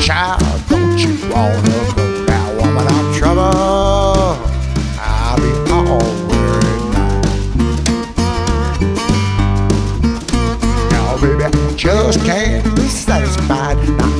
Child, don't you wanna go now, woman? I'm trouble. I'll be all worried now. Now, baby, I just can't be satisfied. Now,